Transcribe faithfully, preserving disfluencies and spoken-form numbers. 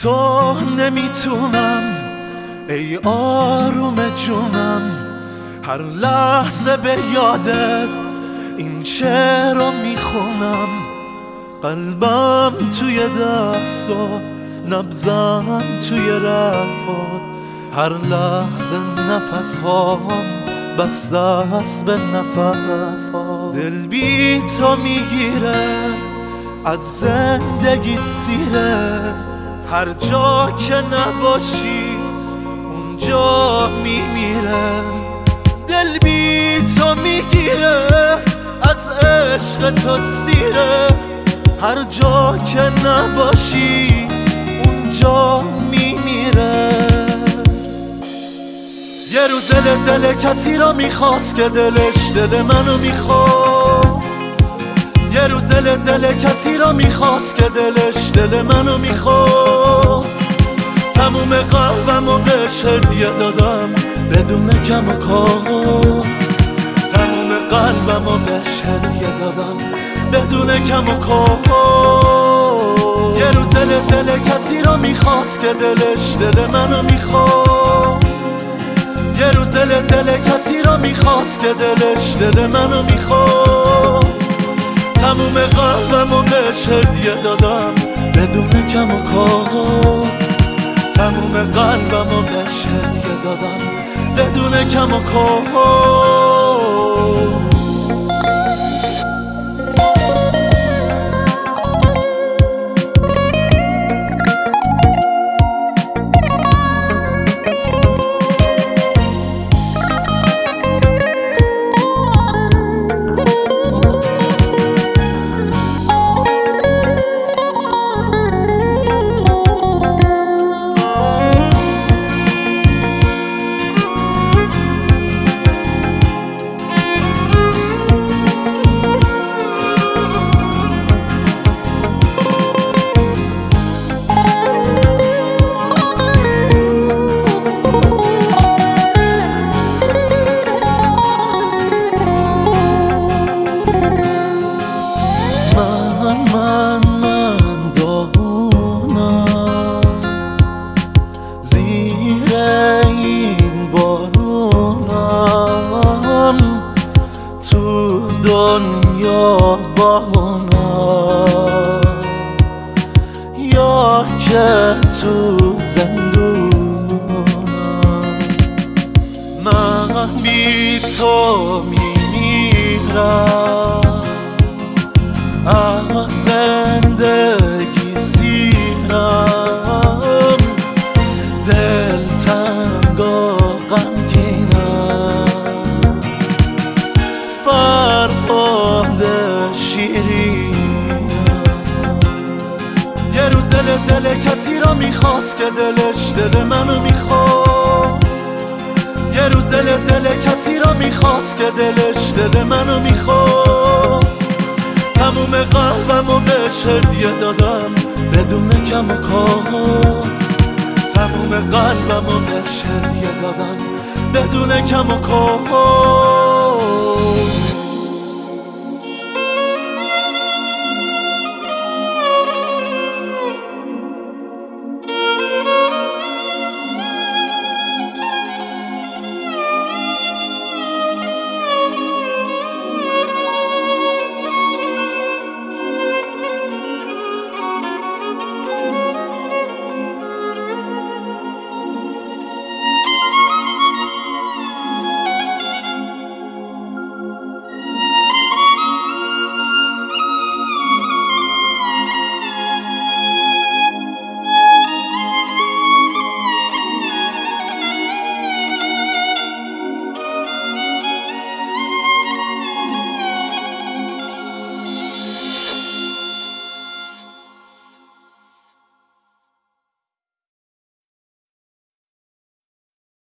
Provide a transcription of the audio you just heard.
تو نمیتونم ای آروم جونم، هر لحظه به یادت این شعر رو میخونم. قلبم توی دستات، نبضم توی رگات، هر لحظه نفس هام بسته است به نفس ها. دل بی تو میگیره، از زندگی سیره، هر جا که نباشی اونجا میمیره. دل بی تو میگیره، از عشق تو سیره، هر جا که نباشی اونجا میمیره. یه روز دل دل کسی را میخواست که دلش دل منو میخواست. یه روز دل دل کسی را میخواست که دلش دل منو میخواست. تموم قلبمو بهش هدیه دادم بدون کم و کاست. تموم قلبمو بهش هدیه دادم بدون کم و کاست. یه روز دل دل کسی را میخواست که دلش دل منو میخواست. یه روز دل دل کسی را میخواست که دلش دل منو میخواست. تموم قلبمو بهش هدیه دادم بدون کم و کاست. تموم قلبمو بهش هدیه دادم بدون کم و کاست. من من داغونم زیر این بارونم، تو دنیا بارونم یا که تو زندونم. من بی تو میمیرم، از زندگی سیرم، دل تنگ و غمگینم، فرهاد شیرینم. یه روز دل دل کسی را میخواست که دلش دل منو میخواست. یه روز دل دل کسی را میخواست که دلش دل منو میخواست. تموم قلبمو بهش هدیه دادم بدون کم و کاست. تموم قلبمو بهش هدیه دادم بدون کم و کاست.